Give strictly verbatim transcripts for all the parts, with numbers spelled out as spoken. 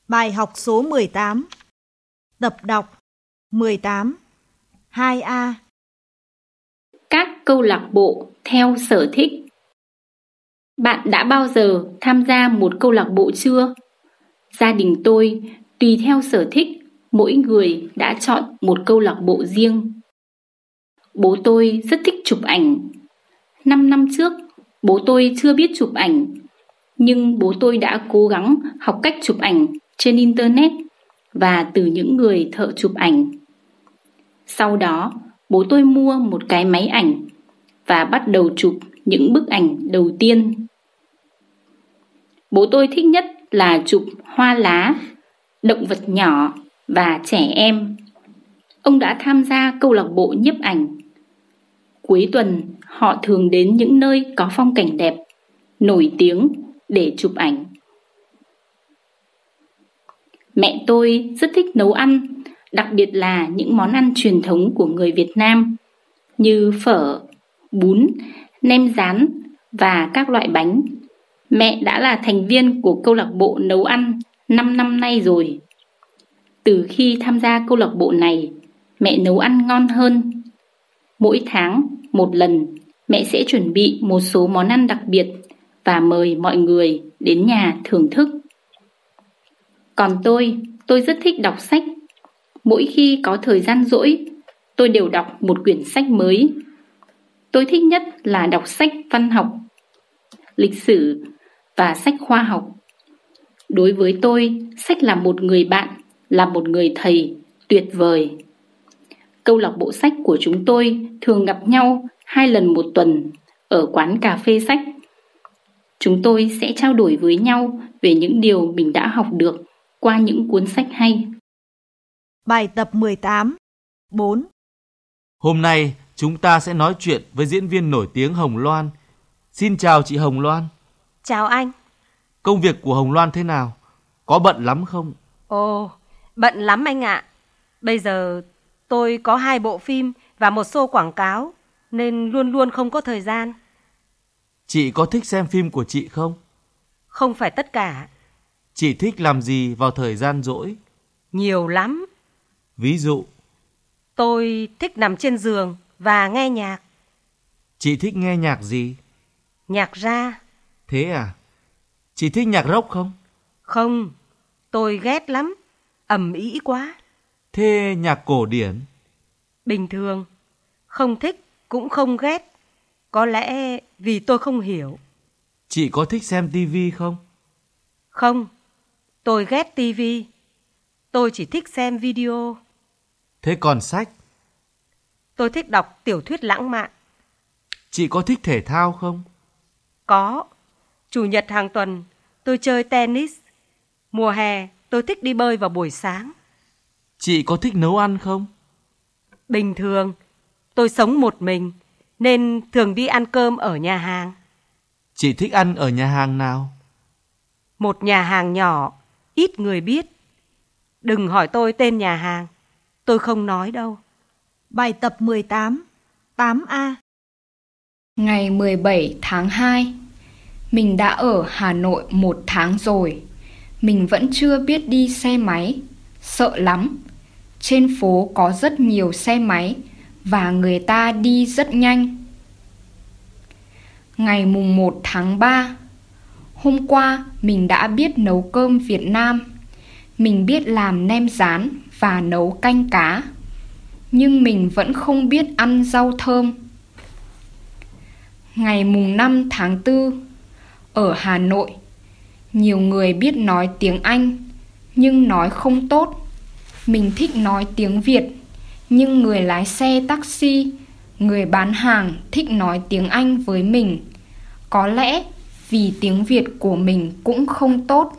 Bài học số mười tám. Tập đọc mười tám. hai A. Các câu lạc bộ theo sở thích. Bạn đã bao giờ tham gia một câu lạc bộ chưa? Gia đình tôi, tùy theo sở thích, mỗi người đã chọn một câu lạc bộ riêng. Bố tôi rất thích chụp ảnh. Năm năm trước, bố tôi chưa biết chụp ảnh, nhưng bố tôi đã cố gắng học cách chụp ảnh trên Internet và từ những người thợ chụp ảnh. Sau đó, bố tôi mua một cái máy ảnh và bắt đầu chụp những bức ảnh đầu tiên. Bố tôi thích nhất là chụp hoa lá, động vật nhỏ và trẻ em. Ông đã tham gia câu lạc bộ nhiếp ảnh. Cuối tuần, họ thường đến những nơi có phong cảnh đẹp, nổi tiếng để chụp ảnh. Mẹ tôi rất thích nấu ăn, đặc biệt là những món ăn truyền thống của người Việt Nam như phở, bún, nem rán và các loại bánh. Mẹ đã là thành viên của câu lạc bộ nấu ăn năm năm nay rồi. Từ khi tham gia câu lạc bộ này, mẹ nấu ăn ngon hơn. Mỗi tháng, một lần, mẹ sẽ chuẩn bị một số món ăn đặc biệt và mời mọi người đến nhà thưởng thức. Còn tôi, tôi rất thích đọc sách. Mỗi khi có thời gian rỗi, tôi đều đọc một quyển sách mới. Tôi thích nhất là đọc sách văn học, lịch sử và sách khoa học. Đối với tôi, sách là một người bạn, là một người thầy tuyệt vời. Câu lạc bộ sách của chúng tôi thường gặp nhau hai lần một tuần ở quán cà phê sách. Chúng tôi sẽ trao đổi với nhau về những điều mình đã học được qua những cuốn sách hay. Bài tập mười tám. bốn. Hôm nay chúng ta sẽ nói chuyện với diễn viên nổi tiếng Hồng Loan. Xin chào chị Hồng Loan. Chào anh. Công việc của Hồng Loan thế nào? Có bận lắm không? Ồ, bận lắm anh ạ. Bây giờ tôi có hai bộ phim và một show quảng cáo, nên luôn luôn không có thời gian. Chị có thích xem phim của chị không? Không phải tất cả. Chị thích làm gì vào thời gian rỗi? Nhiều lắm. Ví dụ? Tôi thích nằm trên giường và nghe nhạc. Chị thích nghe nhạc gì? Nhạc ra. Thế à? Chị thích nhạc rock không? Không, tôi ghét lắm. Ầm ĩ quá. Thế nhạc cổ điển? Bình thường. Không thích cũng không ghét. Có lẽ vì tôi không hiểu. Chị có thích xem tivi không? Không, tôi ghét tivi. Tôi chỉ thích xem video. Thế còn sách? Tôi thích đọc tiểu thuyết lãng mạn. Chị có thích thể thao không? Có. Chủ nhật hàng tuần tôi chơi tennis. Mùa hè tôi thích đi bơi vào buổi sáng. Chị có thích nấu ăn không? Bình thường, tôi sống một mình nên thường đi ăn cơm ở nhà hàng. Chị thích ăn ở nhà hàng nào? Một nhà hàng nhỏ, ít người biết. Đừng hỏi tôi tên nhà hàng, tôi không nói đâu. Bài tập mười tám. tám A. Ngày mười bảy tháng hai. Mình đã ở Hà Nội một tháng rồi. Mình vẫn chưa biết đi xe máy. Sợ lắm. Trên phố có rất nhiều xe máy và người ta đi rất nhanh. Ngày mùng một tháng ba. Hôm qua mình đã biết nấu cơm Việt Nam. Mình biết làm nem rán và nấu canh cá. Nhưng mình vẫn không biết ăn rau thơm. Ngày mùng năm tháng tư. Ở Hà Nội, nhiều người biết nói tiếng Anh, nhưng nói không tốt. Mình thích nói tiếng Việt, nhưng người lái xe taxi, người bán hàng thích nói tiếng Anh với mình. Có lẽ vì tiếng Việt của mình cũng không tốt.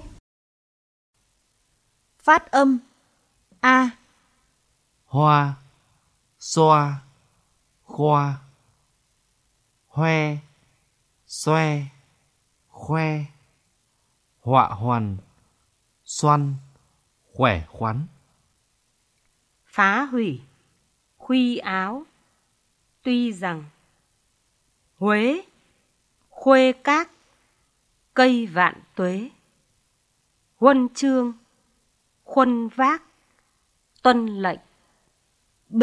Phát âm. A. Hoa, xoa, khoa, hoe, xoe, khoe, họa hoàn, xoăn, khỏe khoắn. Phá hủy, khuy áo. Tuy rằng. Huế, khuê các, cây vạn tuế. Huân chương, khuân vác, tuân lệnh. B.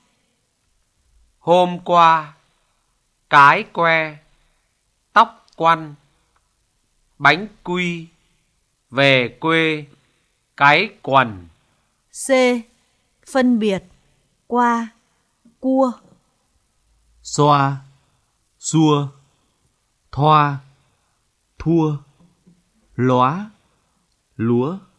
Hôm qua, cái que, tóc quăn, bánh quy, về quê, cái quần. C. Phân biệt, qua, cua. Xoa, xua, thoa, thua, lóa, lúa.